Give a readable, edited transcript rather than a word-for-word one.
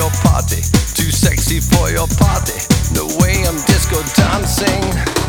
your party, too sexy for your party. The way I'm disco dancing.